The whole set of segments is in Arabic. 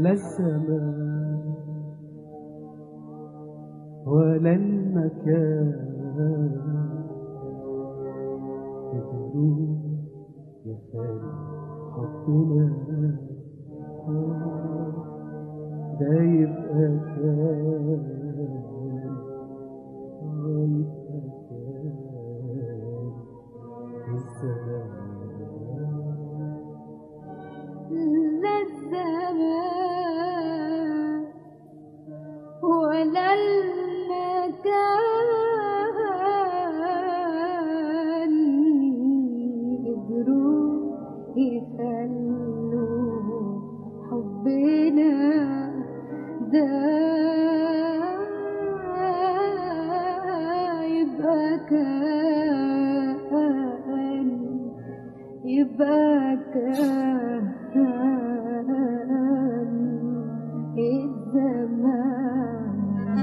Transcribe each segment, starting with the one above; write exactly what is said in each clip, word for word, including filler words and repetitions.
لا الزمان ولا المكان يقولوا يا خالي حبنا ده يبقى كان يبقى كان الزمان لا الزمان ولا المكان قدروا يخلوا حبنا ده يبقى كان يبقى كان الزمان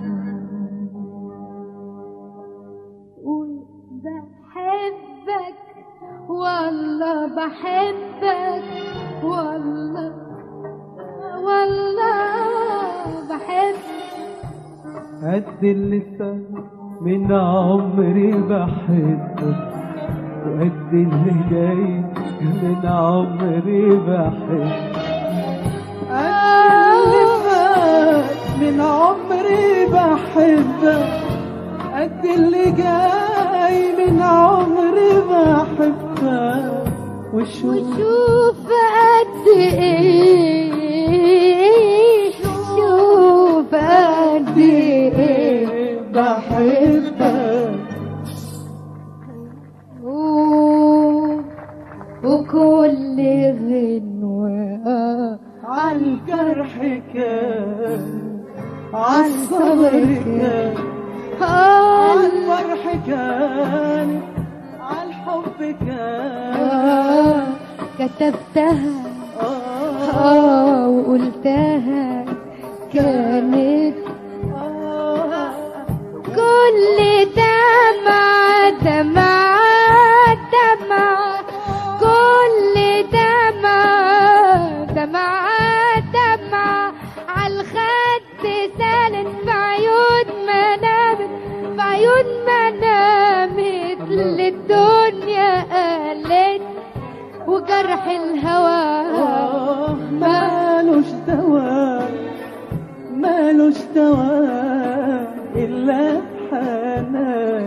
وبحبك والله بحبك والله والله بحبك قد اللي فات من عمري بحبك وقد اللي جاي من عمري بحبك قد اللي فات من عمري بحبك قد اللي جاي من عمري بحبك وشوف قد ايه شوف قد ايه بحبك وكل غنوة عالجرح كان عالصبر كان عالفرح كان عالحب كان كتبتها اه وقلتها كانت كل دمعة دمعة دمعة كل دمعة دمعة دمعة عالخد سالت في عيون منامت في عيون منامت للدنيا قالت وجرح الهوى مالوش دواء مالوش دواء إلا حنان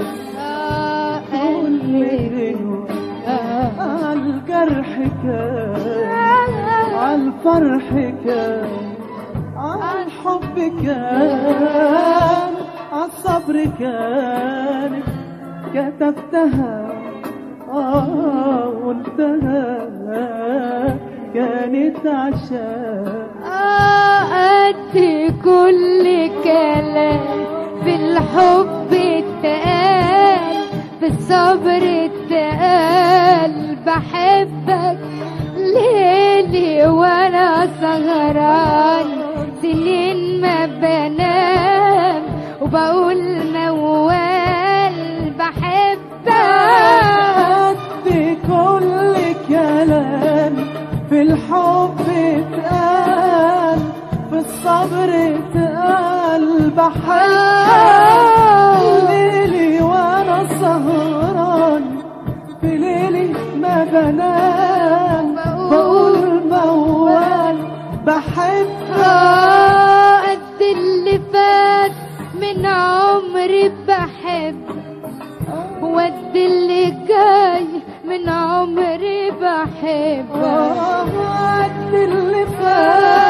كل غنوة عالجرح كان عالفرح كان عالحب كان عالصبر كان كتبتها آه قلتها كانت عشان آه قد كل كلام في الحب اتقال في الصبر اتقال بحبك ليلي وانا سهران سنين ما بنام وبقول موال بحبك بكل كلام في الحب اتقال في الصبر اتقال بحبك ليلي وانا سهران في ليلي ما بنام بقول موال بحبك قد اللي فات من عمري بحب وقد اللي جاي من عمري بحبك قد اللي فات